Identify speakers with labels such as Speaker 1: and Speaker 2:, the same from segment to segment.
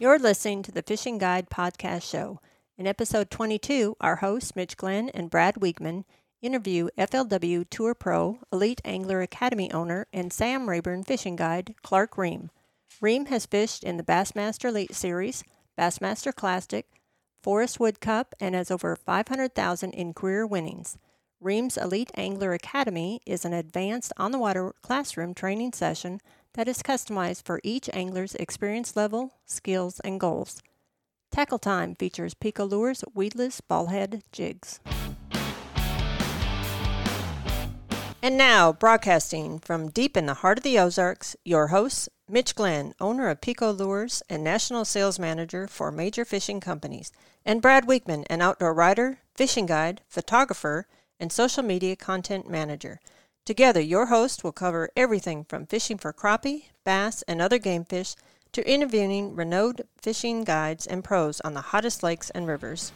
Speaker 1: You're listening to the Fishing Guide Podcast Show. In episode 22, our hosts, Mitch Glenn and Brad Wiegman, interview FLW Tour Pro, Elite Angler Academy owner, and Sam Rayburn fishing guide, Clark Ream. Ream has fished in the Bassmaster Elite Series, Bassmaster Classic, Forest Wood Cup, and has over $500,000 in career winnings. Ream's Elite Angler Academy is an advanced on-the-water classroom training session that is customized for each angler's experience level, skills, and goals. Tackle Time features Pico Lures weedless ballhead jigs. And now, broadcasting from deep in the heart of the Ozarks, your hosts, Mitch Glenn, owner of Pico Lures and national sales manager for major fishing companies, and Brad Wiegman, an outdoor writer, fishing guide, photographer, and social media content manager. Together, your host will cover everything from fishing for crappie, bass, and other game fish to interviewing renowned fishing guides and pros on the hottest lakes and rivers.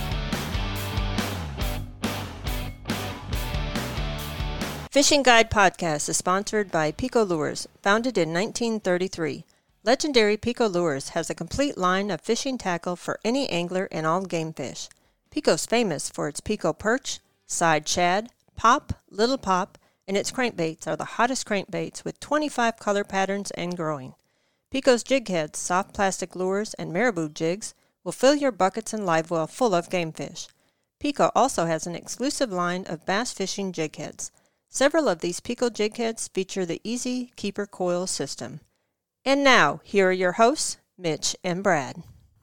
Speaker 1: Fishing Guide Podcast is sponsored by Pico Lures, founded in 1933. Legendary Pico Lures has a complete line of fishing tackle for any angler and all game fish. Pico's famous for its Pico perch, side shad, pop, little pop, and its crankbaits are the hottest crankbaits with 25 color patterns and growing. Pico's jig heads, soft plastic lures, and marabou jigs will fill your buckets and live well full of game fish. Pico also has an exclusive line of bass fishing jig heads. Several of these Pico jig heads feature the Easy Keeper coil system. And now, here are your hosts, Mitch and Brad.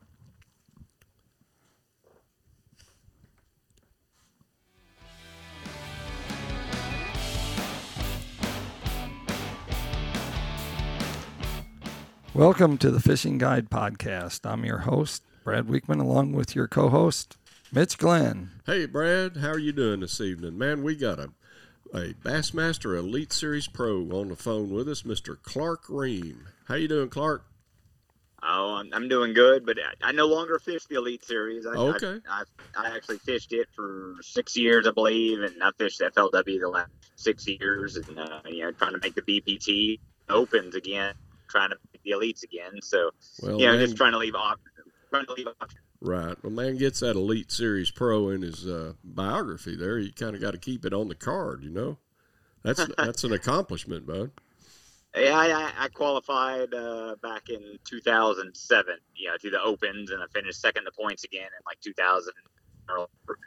Speaker 2: Welcome to the Fishing Guide Podcast. I'm your host, Brad Wiegman, along with your co-host, Mitch Glenn.
Speaker 3: Hey, Brad. How are you doing this evening? Man, we got a Bassmaster Elite Series Pro on the phone with us, Mr. Clark Ream. How you doing, Clark?
Speaker 4: Oh, I'm doing good, but I no longer fish the Elite Series.
Speaker 3: Okay.
Speaker 4: I actually fished it for 6 years, I believe, and I fished FLW the last 6 years, and trying to make the BPT Opens again, trying to make the Elites again. So, just trying to leave options.
Speaker 3: Right. Well, man gets that Elite Series Pro in his biography there. You kind of got to keep it on the card, you know. That's an accomplishment, bud.
Speaker 4: Yeah, I qualified back in 2007, to the Opens, and I finished second the points again in like 2000. So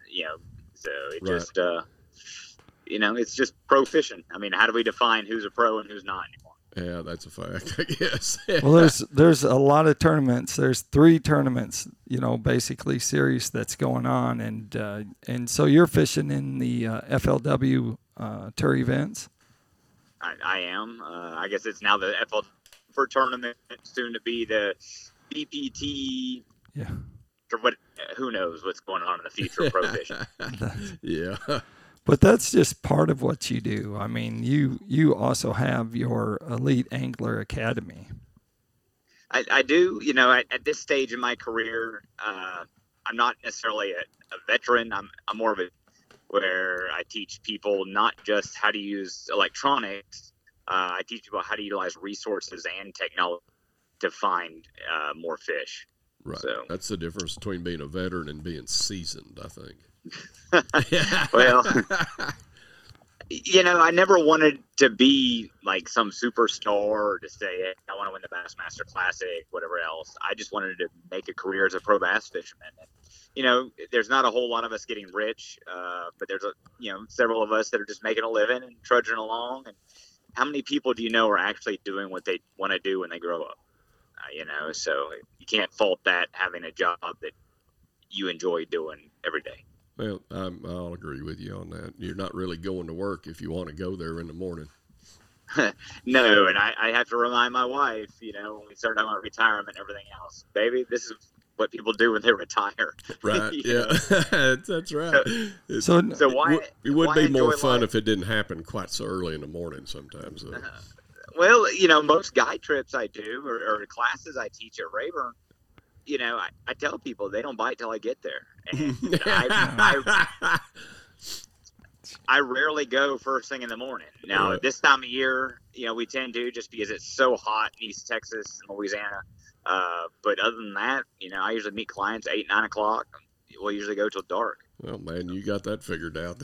Speaker 4: it
Speaker 3: right.
Speaker 4: just, it's just pro fishing. I mean, how do we define who's a pro and who's not anymore?
Speaker 3: Yeah, that's a fact, I guess.
Speaker 2: Well, there's a lot of tournaments. There's 3 tournaments, basically series that's going on, and so you're fishing in the FLW tour events.
Speaker 4: I am. I guess it's now the FLW tournament, soon to be the BPT.
Speaker 2: Yeah.
Speaker 4: Or what? Who knows what's going on in the future of pro fishing?
Speaker 3: Yeah.
Speaker 2: But that's just part of what you do. I mean, you also have your Elite Angler Academy.
Speaker 4: I do. At this stage in my career, I'm not necessarily a veteran. I'm more of where I teach people not just how to use electronics. I teach people how to utilize resources and technology to find more fish.
Speaker 3: Right.
Speaker 4: So,
Speaker 3: that's the difference between being a veteran and being seasoned, I think.
Speaker 4: Well, I never wanted to be like some superstar or to say, hey, I want to win the Bassmaster Classic, whatever else. I just wanted to make a career as a pro bass fisherman. And, there's not a whole lot of us getting rich, but there's several of us that are just making a living and trudging along. And how many people do you know are actually doing what they want to do when they grow up? So you can't fault that, having a job that you enjoy doing every day.
Speaker 3: Well, I'll agree with you on that. You're not really going to work if you want to go there in the morning.
Speaker 4: No, and I have to remind my wife, when we start talking about retirement and everything else, baby, this is what people do when they retire.
Speaker 3: Right, yeah, that's right.
Speaker 4: So why
Speaker 3: it would be more fun
Speaker 4: life?
Speaker 3: If it didn't happen quite so early in the morning sometimes.
Speaker 4: Well, most guide trips I do or classes I teach at Rayburn, I tell people they don't bite till I get there. And I rarely go first thing in the morning. Now, This time of year, we tend to, just because it's so hot in East Texas and Louisiana, But other than that, I usually meet clients 8, 9 o'clock. We'll usually go till dark.
Speaker 3: Well, man, you got that figured out.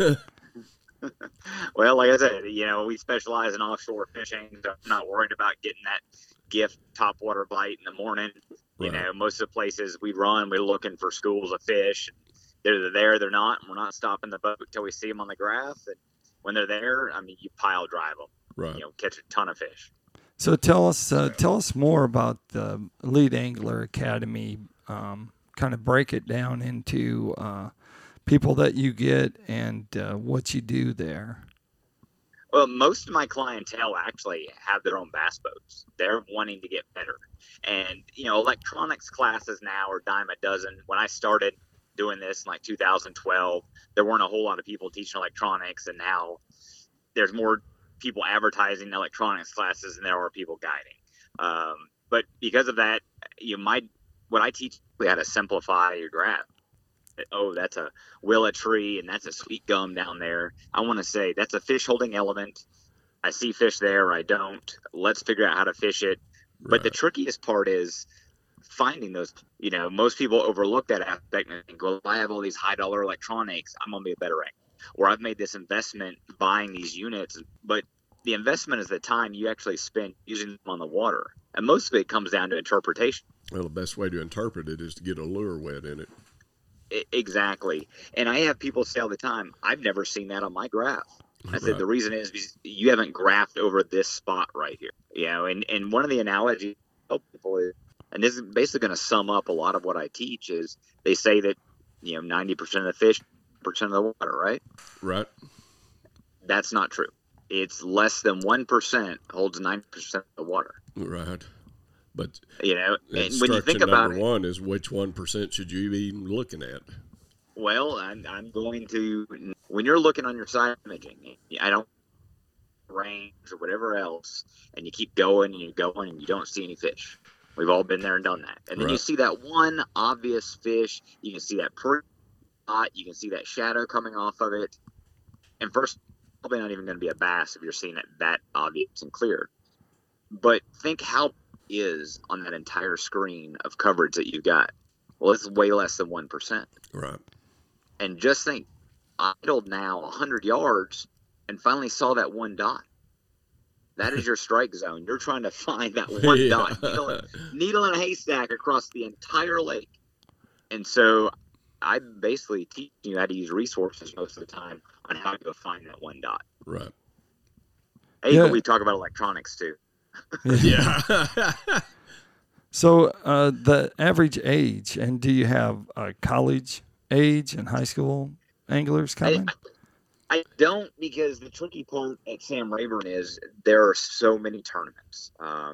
Speaker 4: Well, like I said, we specialize in offshore fishing, so I'm not worried about getting that gift topwater bite in the morning.
Speaker 3: Right.
Speaker 4: Most of the places we run, we're looking for schools of fish. They're either there, they're not, and we're not stopping the boat until we see them on the graph. And when they're there, you pile drive them.
Speaker 3: Right.
Speaker 4: Catch a ton of fish.
Speaker 2: So tell us more about the Elite Angler Academy. Kind of break it down into people that you get and what you do there.
Speaker 4: Well, most of my clientele actually have their own bass boats. They're wanting to get better. And, electronics classes now are dime a dozen. When I started doing this in like 2012, there weren't a whole lot of people teaching electronics. And now there's more people advertising electronics classes than there are people guiding. But because of that, what I teach is how to simplify your graph. Oh, that's a willow tree and that's a sweet gum down there. I want to say that's a fish holding element. I see fish there, or I don't. Let's figure out how to fish it.
Speaker 3: Right.
Speaker 4: But the trickiest part is finding those. Most people overlook that aspect and think, well, if I have all these high dollar electronics, I'm going to be a better angler. Or I've made this investment buying these units. But the investment is the time you actually spend using them on the water. And most of it comes down to interpretation.
Speaker 3: Well, the best way to interpret it is to get a lure wet in it.
Speaker 4: Exactly. And I have people say all the time, I've never seen that on my graph. I said,
Speaker 3: Right.
Speaker 4: the reason is because you haven't graphed over this spot right here. And one of the analogies I tell people is, and this is basically going to sum up a lot of what I teach, is they say that, 90% of the fish, percent of the water, right?
Speaker 3: Right.
Speaker 4: That's not true. It's less than 1% holds 90% of the water.
Speaker 3: Right. But
Speaker 4: And when you think
Speaker 3: instruction
Speaker 4: about
Speaker 3: number one is which 1% should you be looking at?
Speaker 4: Well, I'm going to, when you're looking on your side imaging, I don't range or whatever else, and you keep going and you don't see any fish. We've all been there and done that. And then you
Speaker 3: Right.
Speaker 4: see that one obvious fish. You can see that pretty spot. You can see that shadow coming off of it. And first, probably not even going to be a bass if you're seeing it that obvious and clear. But think how it is on that entire screen of coverage that you got. Well, it's way less than 1%.
Speaker 3: Right.
Speaker 4: And just think, I idled now 100 yards and finally saw that one dot. That is your strike zone. You're trying to find that one
Speaker 3: Yeah.
Speaker 4: dot, needle in a haystack across the entire lake. And so I basically teach you how to use resources most of the time on how to go find that one dot.
Speaker 3: Right.
Speaker 4: Hey,
Speaker 2: Yeah.
Speaker 4: but we talk about electronics too.
Speaker 3: Yeah.
Speaker 2: So the average age, and do you have college age and high school anglers coming?
Speaker 4: I don't, because the tricky part at Sam Rayburn is there are so many tournaments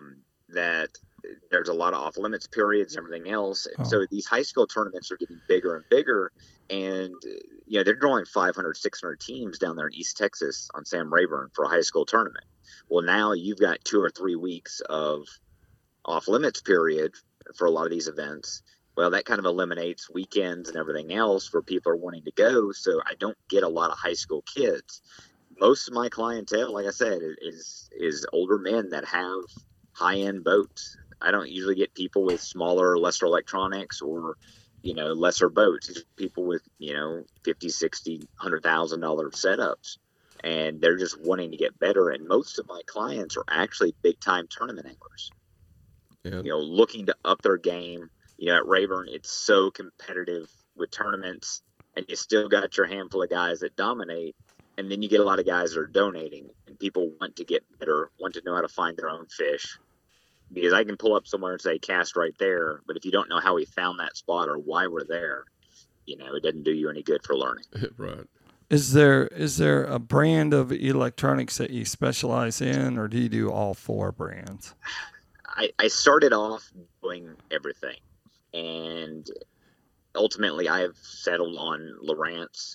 Speaker 4: that there's a lot of off limits periods and everything else. And so these high school tournaments are getting bigger and bigger, and they're drawing 500, 600 teams down there in East Texas on Sam Rayburn for a high school tournament. Well, now you've got 2 or 3 weeks of off limits period for a lot of these events. Well, that kind of eliminates weekends and everything else where people are wanting to go. So I don't get a lot of high school kids. Most of my clientele, like I said, is older men that have high-end boats. I don't usually get people with smaller, lesser electronics or, lesser boats. These are people with, $50,000, $60,000, $100,000 setups. And they're just wanting to get better. And most of my clients are actually big-time tournament anglers.
Speaker 3: Yeah.
Speaker 4: Looking to up their game. At Rayburn, it's so competitive with tournaments, and you still got your handful of guys that dominate, and then you get a lot of guys that are donating, and people want to get better, want to know how to find their own fish. Because I can pull up somewhere and say cast right there, but if you don't know how we found that spot or why we're there, it doesn't do you any good for learning.
Speaker 3: Right.
Speaker 2: Is there a brand of electronics that you specialize in, or do you do all 4 brands?
Speaker 4: I started off doing everything. And ultimately, I have settled on Lowrance.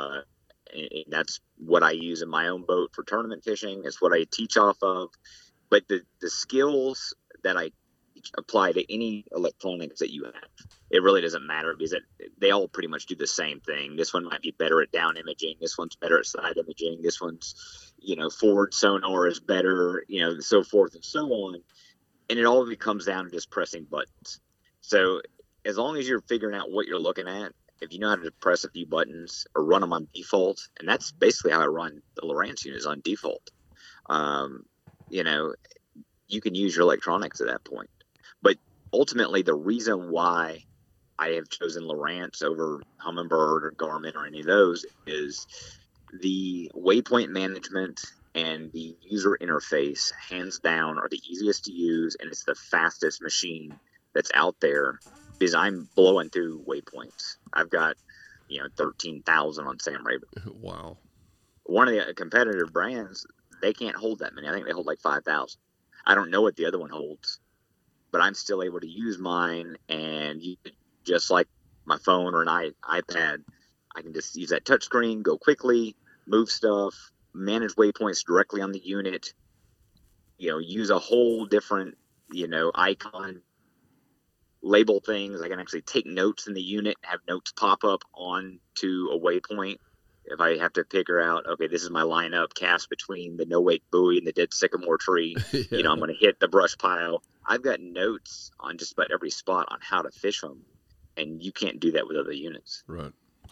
Speaker 4: And that's what I use in my own boat for tournament fishing. It's what I teach off of. But the skills that I apply to any electronics that you have, it really doesn't matter, because they all pretty much do the same thing. This one might be better at down imaging. This one's better at side imaging. This one's, forward sonar is better, so forth and so on. and it all comes down to just pressing buttons. So as long as you're figuring out what you're looking at, if you know how to press a few buttons or run them on default, and that's basically how I run the Lowrance units on default. You know, you can use your electronics at that point. But ultimately, the reason why I have chosen Lowrance over Humminbird or Garmin or any of those is the waypoint management and the user interface, hands down, are the easiest to use, and it's the fastest machine that's out there because I'm blowing through waypoints. I've got, 13,000 on Sam Raven.
Speaker 3: Wow.
Speaker 4: One of the competitive brands, they can't hold that many. I think they hold like 5,000. I don't know what the other one holds, but I'm still able to use mine, and just like my phone or an iPad, I can just use that touchscreen, go quickly, move stuff, manage waypoints directly on the unit, use a whole different, icon, label things. I can actually take notes in the unit, have notes pop up onto a waypoint. If I have to figure out, okay, this is my lineup cast between the no-wake buoy and the dead sycamore tree,
Speaker 3: Yeah.
Speaker 4: I'm going to hit the brush pile. I've got notes on just about every spot on how to fish them, and you can't do that with other units.
Speaker 3: Right.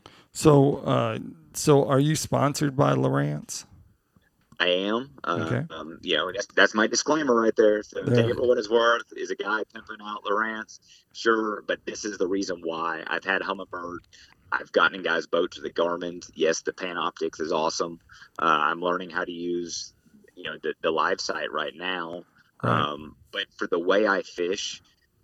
Speaker 2: So, so are you sponsored by Lowrance?
Speaker 4: I am.
Speaker 2: Okay.
Speaker 4: That's my disclaimer right there. So
Speaker 2: There.
Speaker 4: take it for what it's worth. Is a guy pimping out Lowrance? Sure, but this is the reason why. I've had Humminbird. I've gotten in guys' boats with the Garmin. Yes, the Panoptix is awesome. I'm learning how to use, the live site right now.
Speaker 2: Right.
Speaker 4: But for the way I fish,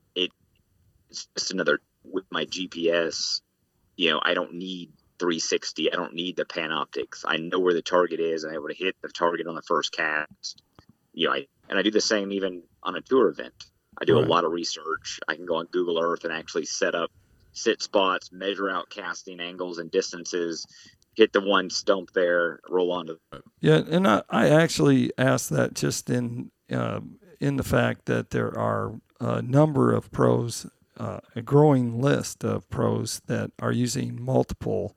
Speaker 4: it's just another with my GPS. I don't need 360. I don't need the Panoptix. I know where the target is. I'm able to hit the target on the first cast. And I do the same even on a tour event. I do a
Speaker 2: Right.
Speaker 4: lot of research. I can go on Google Earth and actually set up sit spots, measure out casting angles and distances, hit the one stump there, roll on to.
Speaker 2: Yeah, and I actually asked that just in the fact that there are a number of pros, a growing list of pros that are using multiple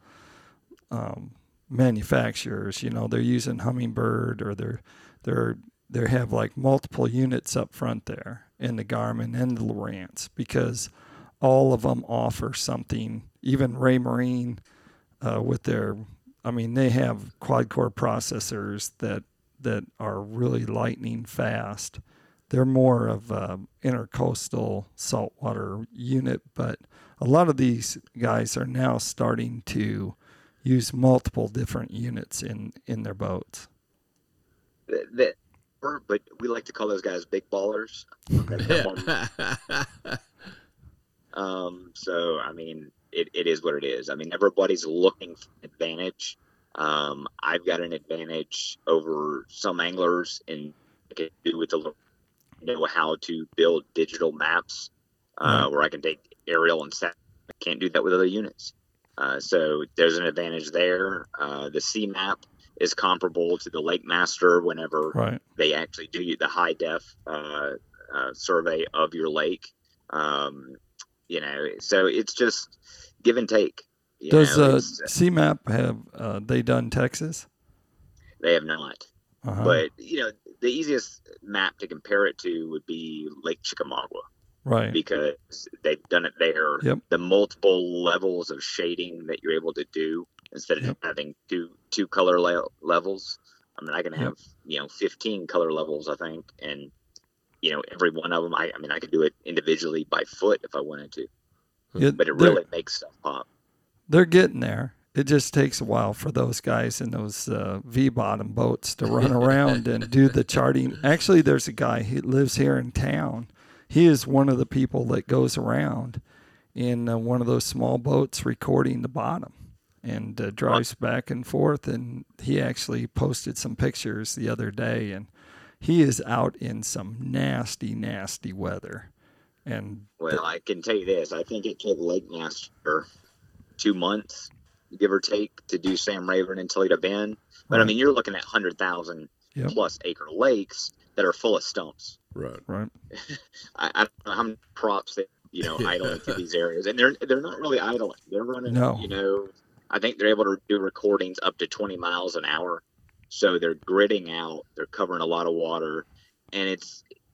Speaker 2: manufacturers. They're using Humminbird, or they have like multiple units up front there in the Garmin and the Lowrance, because all of them offer something. Even Raymarine with their, they have quad-core processors that are really lightning fast. They're more of a intercoastal saltwater unit, but a lot of these guys are now starting to use multiple different units in their boats.
Speaker 4: But we like to call those guys big ballers. So, it is what it is. Everybody's looking for an advantage. I've got an advantage over some anglers in with know how to build digital maps where I can take aerial and sat. I can't do that with other units. So there's an advantage there. The CMAP is comparable to the Lake Master whenever they actually do the high def survey of your lake. So it's just give and take.
Speaker 2: Does CMAP have they done Texas?
Speaker 4: They have not.
Speaker 2: Uh-huh.
Speaker 4: But the easiest map to compare it to would be Lake Chickamauga.
Speaker 2: Right.
Speaker 4: Because they've done it there.
Speaker 2: Yep.
Speaker 4: The multiple levels of shading that you're able to do instead of having two color levels. I can have 15 color levels, I think, and every one of them. I could do it individually by foot if I wanted to.
Speaker 2: Yeah,
Speaker 4: but it really makes stuff pop.
Speaker 2: They're getting there. It just takes a while for those guys in those V-bottom boats to run around and do the charting. Actually, there's a guy who lives here in town. He is one of the people that goes around in one of those small boats recording the bottom and drives back and forth. And he actually posted some pictures the other day, and he is out in some nasty, nasty weather. And
Speaker 4: I can tell you this. I think it took Lake Master 2 months, give or take, to do Sam Raven and Toledo Bend. But you're looking at 100,000 plus acre lakes that are full of stumps.
Speaker 3: Right.
Speaker 4: I don't know how many props that idling to these areas, and they're not really idling. They're running. I think they're able to do recordings up to 20 miles an hour, so they're gridding out. They're covering a lot of water, and it's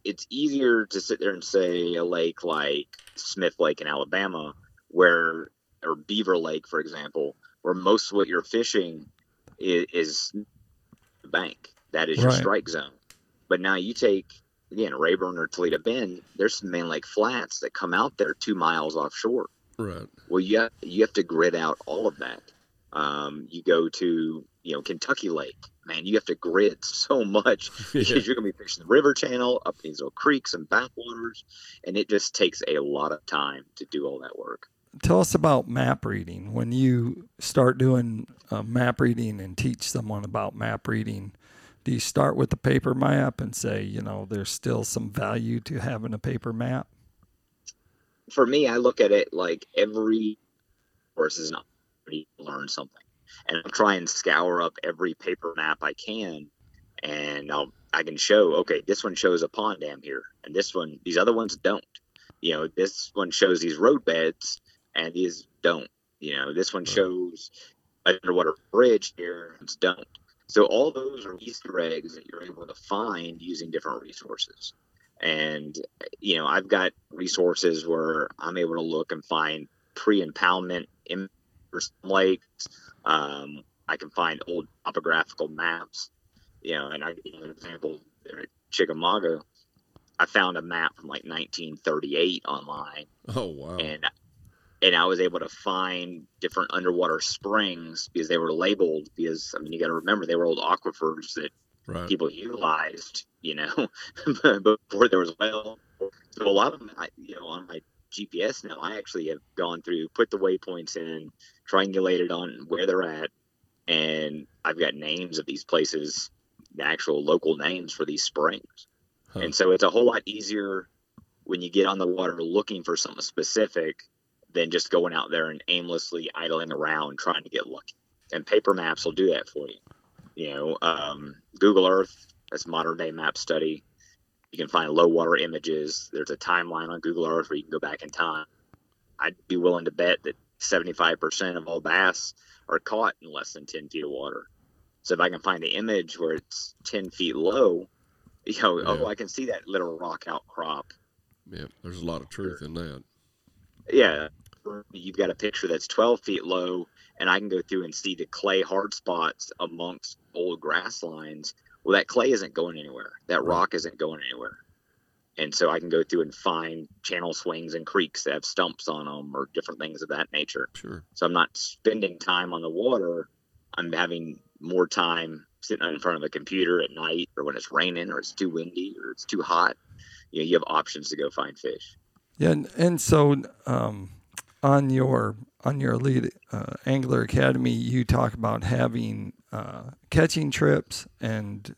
Speaker 4: it's easier to sit there and say a lake like Smith Lake in Alabama, or Beaver Lake, for example, where most of what you're fishing is the bank. That is your
Speaker 2: Right.
Speaker 4: strike zone. But now you take, again, Rayburn or Toledo Bend, there's some main lake flats that come out there 2 miles offshore.
Speaker 3: Right.
Speaker 4: Well, you have to grid out all of that. You go to, Kentucky Lake, man, you have to grid so much because you're going to be fishing the river channel, up these little creeks and backwaters, and it just takes a lot of time to do all that work.
Speaker 2: Tell us about map reading. When you start doing map reading and teach someone about map reading, do you start with the paper map and say, there's still some value to having a paper map?
Speaker 4: For me, I look at it like every course is an opportunity to learn something. And I'll try and scour up every paper map I can, and I can show, okay, this one shows a pond dam here, and these other ones don't. This one shows these road beds, and these don't. This one shows an underwater bridge here, and don't. So all those are Easter eggs that you're able to find using different resources. And, I've got resources where I'm able to look and find pre-impoundment in lakes. I can find old topographical maps, and I give you an example there at Chickamauga. I found a map from like 1938 online.
Speaker 3: Oh, wow.
Speaker 4: And I was able to find different underwater springs because they were labeled, because, you got to remember, they were old aquifers that people utilized, before there was well. So a lot of them, on my GPS now, I actually have gone through, put the waypoints in, triangulated on where they're at, and I've got names of these places, the actual local names for these springs. Huh. And so it's a whole lot easier when you get on the water looking for something specific than just going out there and aimlessly idling around trying to get lucky. And paper maps will do that for you. Google Earth, that's modern day map study. You can find low water images. There's a timeline on Google Earth where you can go back in time. I'd be willing to bet that 75% of all bass are caught in less than 10 feet of water. So if I can find the image where it's 10 feet low, I can see that little rock outcrop.
Speaker 3: Yeah, there's a lot of truth in that.
Speaker 4: Yeah, you've got a picture that's 12 feet low, and I can go through and see the clay hard spots amongst old grass lines. Well, that clay isn't going anywhere. That rock isn't going anywhere. And so I can go through and find channel swings and creeks that have stumps on them or different things of that nature.
Speaker 3: Sure.
Speaker 4: So I'm not spending time on the water. I'm having more time sitting in front of a computer at night, or when it's raining or it's too windy or it's too hot. You have options to go find fish.
Speaker 2: Yeah, and so on your Elite Angler Academy, you talk about having catching trips and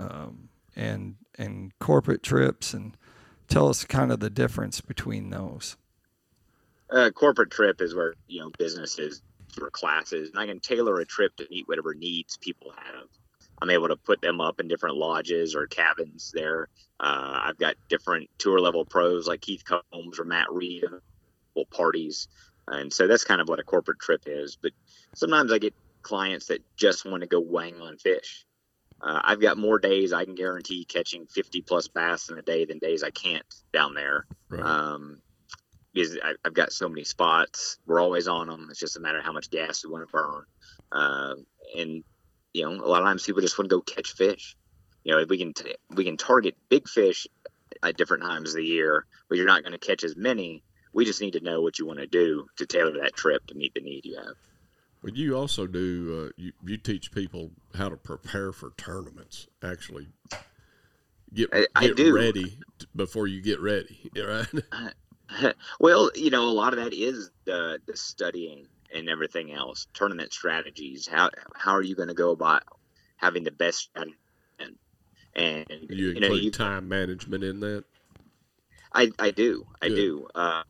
Speaker 2: corporate trips, and tell us kind of the difference between those.
Speaker 4: Corporate trip is where businesses for classes, and I can tailor a trip to meet whatever needs people have. I'm able to put them up in different lodges or cabins there. I've got different tour level pros like Keith Combs or Matt Reed, parties. And so that's kind of what a corporate trip is. But sometimes I get clients that just want to go wang on fish. I've got more days I can guarantee catching 50 plus bass in a day than days I can't down there.
Speaker 3: Right.
Speaker 4: Because I've got so many spots. We're always on them. It's just a matter of how much gas we want to burn. And a lot of times people just want to go catch fish. We can target big fish at different times of the year, but you're not going to catch as many. We just need to know what you want to do to tailor that trip to meet the need you have.
Speaker 3: Well, you also do, you teach people how to prepare for tournaments, actually get ready before you get ready, right?
Speaker 4: Well, a lot of that is the studying and everything else, tournament strategies. How are you going to go about having the best strategy? And
Speaker 3: you include time management in that?
Speaker 4: I do.
Speaker 3: Good.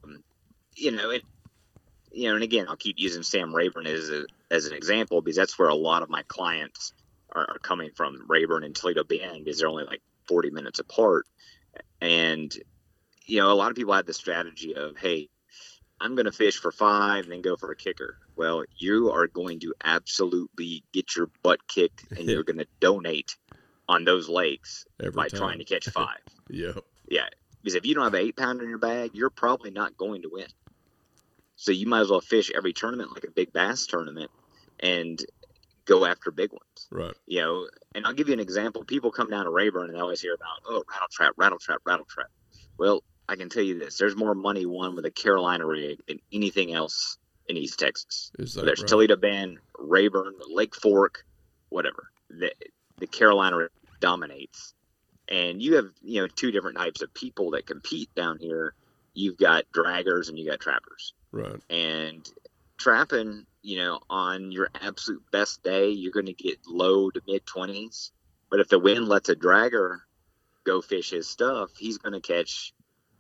Speaker 4: And again, I'll keep using Sam Rayburn as an example because that's where a lot of my clients are coming from. Rayburn and Toledo Bend, because they're only like 40 minutes apart. And, a lot of people have the strategy of, hey, I'm going to fish for 5 and then go for a kicker. Well, you are going to absolutely get your butt kicked and you're going to donate on those lakes
Speaker 3: every
Speaker 4: by
Speaker 3: time.
Speaker 4: trying to catch 5.
Speaker 3: Yep.
Speaker 4: Yeah. Because if you don't have an 8-pounder in your bag, you're probably not going to win. So you might as well fish every tournament like a big bass tournament and go after big ones.
Speaker 3: Right.
Speaker 4: You know, and I'll give you an example. People come down to Rayburn and they always hear about, oh, rattle trap, rattle trap, rattle trap. Well, I can tell you this. There's more money won with a Carolina rig than anything else in East Texas.
Speaker 3: Is that
Speaker 4: There's
Speaker 3: right?
Speaker 4: Toledo Bend, Rayburn, Lake Fork, whatever. The Carolina rig dominates. And you have, you know, 2 different types of people that compete down here. You've got draggers and you got trappers.
Speaker 3: Right.
Speaker 4: And trapping, you know, on your absolute best day, you're going to get low to mid 20s. But if the wind lets a dragger go fish his stuff, he's going to catch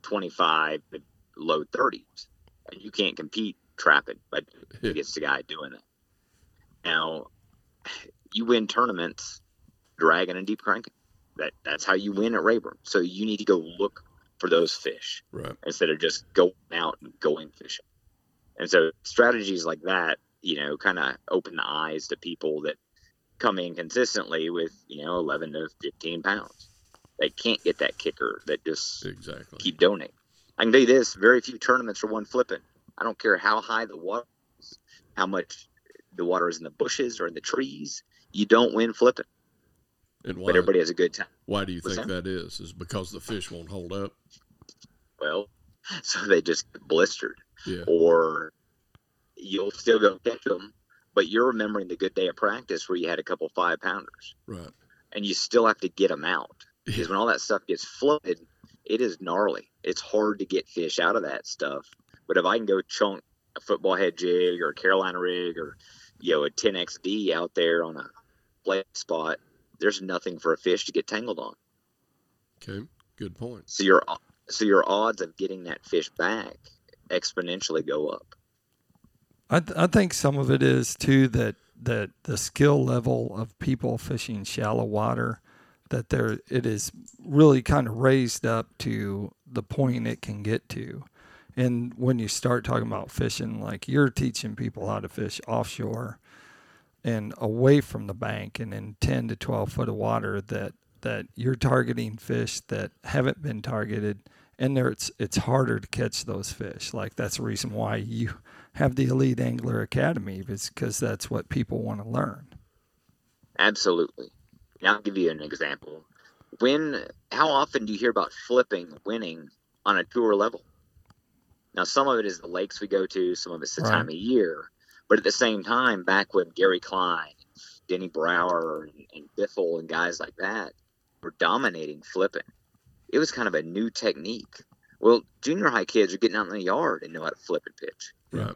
Speaker 4: 25 to low 30s. And you can't compete trapping, but it's the guy doing it. Now, you win tournaments dragging and deep cranking. That's how you win at Rayburn. So you need to go look for those fish,
Speaker 3: right,
Speaker 4: instead of just going out and going fishing. And so strategies like that, you know, kind of open the eyes to people that come in consistently with, you know, 11 to 15 pounds. They can't get that kicker that just keep donating. I can tell you this, very few tournaments are won flipping. I don't care how high the water is, how much the water is in the bushes or in the trees. You don't win flipping.
Speaker 3: And why,
Speaker 4: but everybody has a good time.
Speaker 3: Why do you think that is? Is because the fish won't hold up?
Speaker 4: Well, so they just get blistered.
Speaker 3: Yeah.
Speaker 4: Or you'll still go catch them, but you're remembering the good day of practice where you had a couple 5-pounders.
Speaker 3: Right.
Speaker 4: And you still have to get them out. Because when all that stuff gets flooded, it is gnarly. It's hard to get fish out of that stuff. But if I can go chunk a football head jig or a Carolina rig or, you know, a 10XD out there on a play spot, there's nothing for a fish to get tangled on.
Speaker 3: Okay, good point.
Speaker 4: So your odds of getting that fish back exponentially go up.
Speaker 2: I think some of it is too that the skill level of people fishing shallow water, that it is really kind of raised up to the point it can get to. And when you start talking about fishing, like you're teaching people how to fish offshore and away from the bank and in 10 to 12 foot of water, that you're targeting fish that haven't been targeted, and it's harder to catch those fish. Like that's the reason why you have the Elite Angler Academy, is because that's what people want to learn.
Speaker 4: Absolutely. Now I'll give you an example. How often do you hear about flipping winning on a tour level? Now some of it is the lakes we go to, some of it's the time of year. But at the same time, back when Gary Klein, Denny Brower, and Biffle and guys like that were dominating flipping, it was kind of a new technique. Well, junior high kids are getting out in the yard and know how to flip and pitch.
Speaker 3: Right.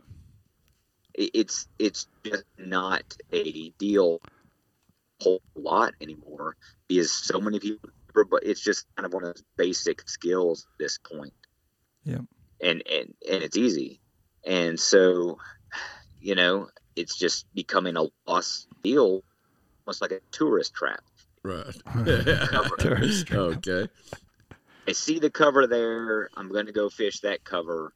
Speaker 4: It's just not a deal a whole lot anymore because so many people, but it's just kind of one of those basic skills at this point.
Speaker 2: Yeah.
Speaker 4: And it's easy. And so, you know, it's just becoming a lost deal, almost like a tourist trap.
Speaker 3: Right.
Speaker 2: Tourist trap.
Speaker 3: Okay.
Speaker 4: I see the cover there. I'm going to go fish that cover.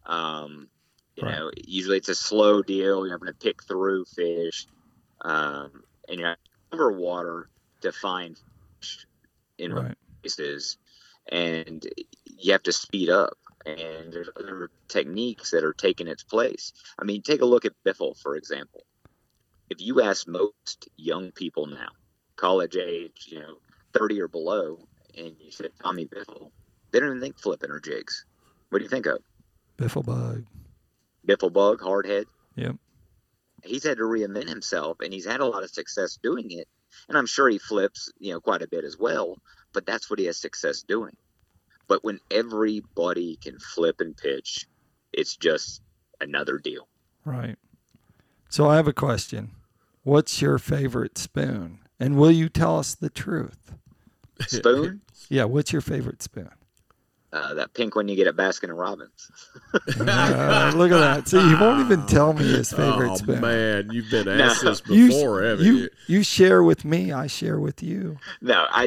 Speaker 4: You know, usually it's a slow deal. You're going to pick through fish. And you have to cover water to find fish in places. And you have to speed up. And there's other techniques that are taking its place. I mean, take a look at Biffle, for example. If you ask most young people now, college age, you know, 30 or below, and you said Tommy Biffle, they don't even think flipping or jigs. What do you think of?
Speaker 2: Biffle bug.
Speaker 4: Biffle bug, hardhead.
Speaker 2: Yep.
Speaker 4: He's had to reinvent himself, and he's had a lot of success doing it. And I'm sure he flips, you know, quite a bit as well, but that's what he has success doing. But when everybody can flip and pitch, it's just another deal.
Speaker 2: Right. So I have a question. What's your favorite spoon? And will you tell us the truth?
Speaker 4: Spoon?
Speaker 2: Yeah, what's your favorite spoon?
Speaker 4: That pink one you get at Baskin & Robbins.
Speaker 2: Look at that. See, you won't even tell me his favorite spoon.
Speaker 3: Oh, man, you've been asked this before, haven't you?
Speaker 2: You share with me, I share with you.
Speaker 4: No, I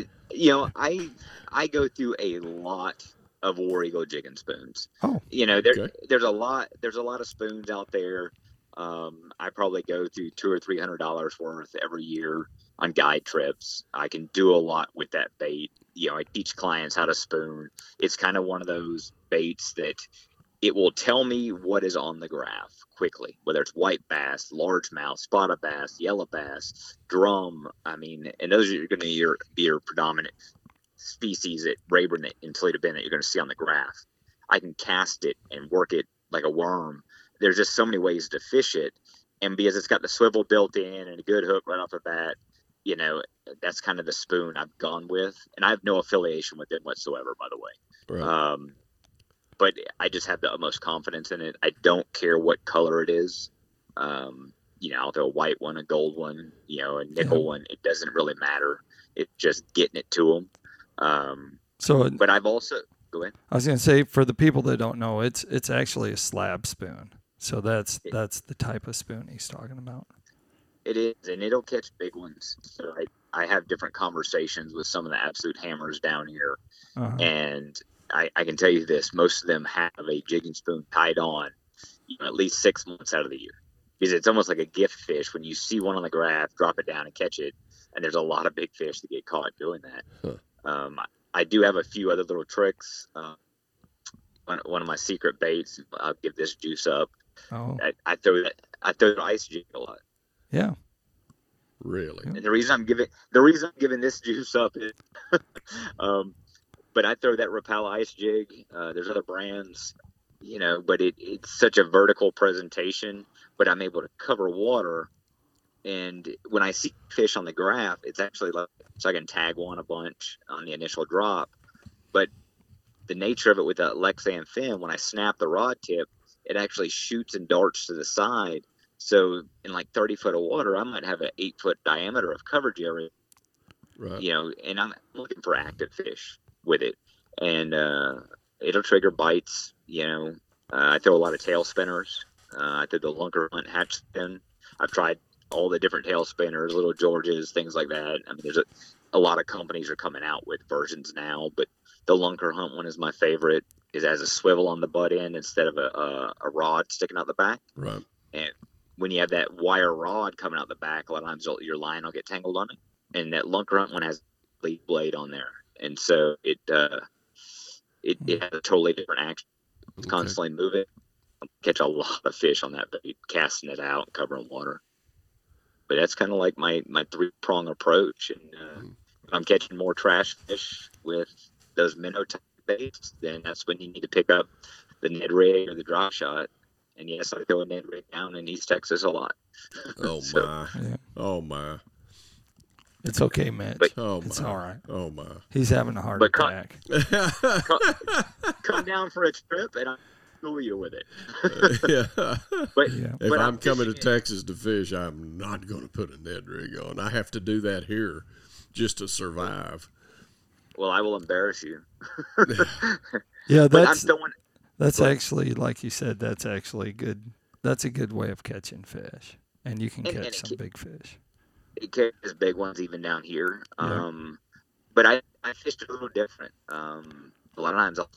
Speaker 4: go through a lot of War Eagle jigging spoons.
Speaker 2: Oh,
Speaker 4: you know, there's a lot of spoons out there. I probably go through $200 or $300 worth every year on guide trips. I can do a lot with that bait. I teach clients how to spoon. It's kind of one of those baits that it will tell me what is on the graph quickly, whether it's white bass, largemouth, spotted bass, yellow bass, drum. And those are going to be your predominant species at Rayburn and Toledo Bend that you're going to see on the graph. I can cast it and work it like a worm. There's just so many ways to fish it. And because it's got the swivel built in and a good hook right off the bat, that's kind of the spoon I've gone with. And I have no affiliation with it whatsoever, by the way.
Speaker 3: Right.
Speaker 4: But I just have the utmost confidence in it. I don't care what color it is. I'll throw a white one, a gold one, a nickel one. It doesn't really matter. It's just getting it to them. But I've also go ahead.
Speaker 2: I was going to say, for the people that don't know, it's actually a slab spoon. So that's the type of spoon he's talking about.
Speaker 4: It is, and it'll catch big ones. So I have different conversations with some of the absolute hammers down here, and I can tell you this: most of them have a jigging spoon tied on, at least 6 months out of the year, because it's almost like a gift fish. When you see one on the graph, drop it down and catch it, and there's a lot of big fish that get caught doing that. I do have a few other little tricks. One of my secret baits, I'll give this juice up.
Speaker 2: Oh.
Speaker 4: I throw the ice jig a lot.
Speaker 2: Yeah.
Speaker 3: Really?
Speaker 4: And the reason I'm giving this juice up is, but I throw that Rapala ice jig. There's other brands, but it's such a vertical presentation, but I'm able to cover water. And when I see fish on the graph, it's actually so I can tag one a bunch on the initial drop. But the nature of it with that Lexan fin, when I snap the rod tip, it actually shoots and darts to the side. So in like 30 foot of water, I might have an 8 foot diameter of coverage area,
Speaker 3: right.
Speaker 4: And I'm looking for active fish with it. And it'll trigger bites, I throw a lot of tail spinners. I did the Lunker Hunt hatch spin. I've tried all the different tail spinners, Little Georges, things like that. There's a lot of companies are coming out with versions now, but the Lunker Hunt one is my favorite. It has a swivel on the butt end instead of a rod sticking out the back.
Speaker 3: Right.
Speaker 4: And when you have that wire rod coming out the back, a lot of times your line will get tangled on it. And that Lunker Hunt one has a lead blade on there. And so it has a totally different action. It's constantly moving. Catch a lot of fish on that bait, casting it out, covering water. But that's kind of like my 3-prong approach. And I'm catching more trash fish with those minnow type baits, then that's when you need to pick up the Ned rig or the drop shot. And yes, I throw a Ned rig down in East Texas a lot.
Speaker 3: Oh my! Yeah. Oh my!
Speaker 2: It's okay, Mitch.
Speaker 3: It's
Speaker 2: all right.
Speaker 3: Oh my!
Speaker 2: He's having a heart attack.
Speaker 4: Come down for a trip, and I'll school you with it.
Speaker 3: But if I'm coming to Texas to fish, I'm not going to put a Ned rig on. I have to do that here just to survive.
Speaker 4: Well, I will embarrass you.
Speaker 2: Yeah, that's actually, like you said, that's actually good. That's a good way of catching fish, and you can catch some big fish.
Speaker 4: It catches big ones even down here. Yeah. But I fished a little different. A lot of times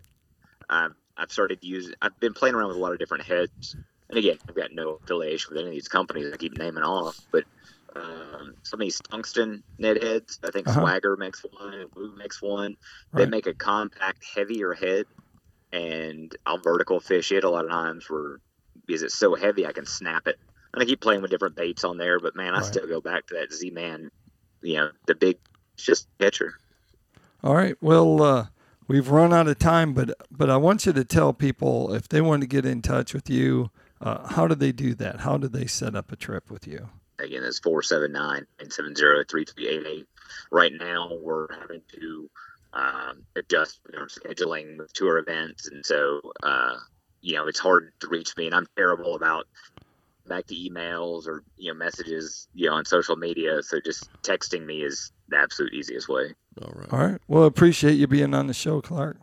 Speaker 4: I've been playing around with a lot of different heads. And again, I've got no affiliation with any of these companies I keep naming off, but some of these tungsten Ned heads, I think Swagger makes one, Blue makes one. They make a compact, heavier head, and I'll vertical fish it a lot of times because it's so heavy I can snap it. And I keep playing with different baits on there, but man, I still go back to that Z-Man, the big, just catcher.
Speaker 2: All right. Well, we've run out of time, but I want you to tell people, if they want to get in touch with you, how do they do that? How do they set up a trip with you?
Speaker 4: Again, it's 479-970-3388. Right now, we're having to adjust our scheduling with tour events, and so it's hard to reach me, and I'm terrible about back to emails or messages on social media. So just texting me is the absolute easiest way.
Speaker 3: All
Speaker 2: right. Well, appreciate you being on the show, Clark.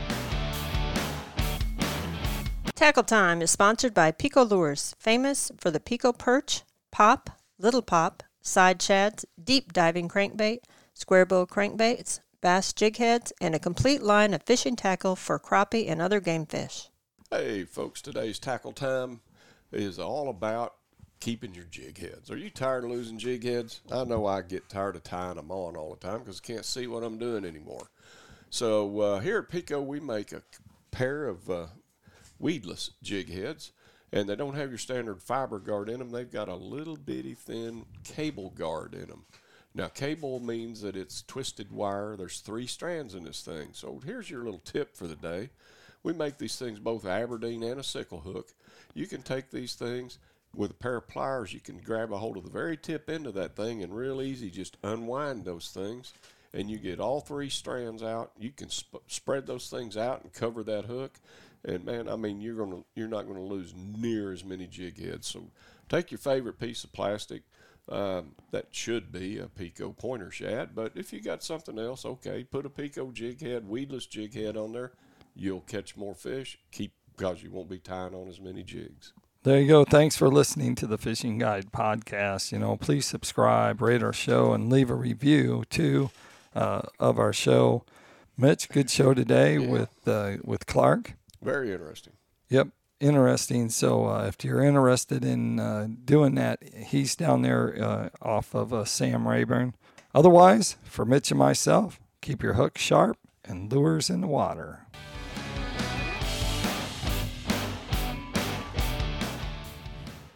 Speaker 1: Tackle Time is sponsored by Pico Lures, famous for the Pico Perch, Pop, Little Pop, Side Shads, Deep Diving Crankbait, Square Bill Crankbaits, Bass Jig Heads, and a complete line of fishing tackle for crappie and other game fish.
Speaker 3: Hey, folks, today's Tackle Time is all about keeping your jig heads. Are you tired of losing jig heads? I know I get tired of tying them on all the time because I can't see what I'm doing anymore. So here at Pico, we make a pair of weedless jig heads, and they don't have your standard fiber guard in them. They've got a little bitty thin cable guard in them. Now, cable means that it's twisted wire. There's 3 strands in this thing. So here's your little tip for the day. We make these things both Aberdeen and a sickle hook. You can take these things with a pair of pliers. You can grab a hold of the very tip end of that thing and real easy just unwind those things, and you get all 3 strands out. You can spread those things out and cover that hook. And man, I mean, you're not gonna lose near as many jig heads. So take your favorite piece of plastic. That should be a Pico pointer shad, but if you got something else, okay, put a Pico jig head, weedless jig head on there. You'll catch more fish, because you won't be tying on as many jigs.
Speaker 2: There you go. Thanks for listening to the Fishing Guide podcast. Please subscribe, rate our show, and leave a review too of our show. Mitch, good show today with Clark.
Speaker 3: Very interesting.
Speaker 2: Yep. Interesting. So if you're interested in doing that, he's down there off of Sam Rayburn. Otherwise, for Mitch and myself, keep your hook sharp and lures in the water.